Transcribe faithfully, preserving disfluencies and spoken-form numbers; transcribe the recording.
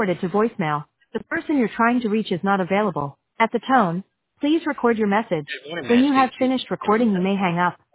forwarded to voicemail. The person you're trying to reach is not available. At the tone, please record your message. Good morning, When man. you have Speak to finished recording, you may hang up.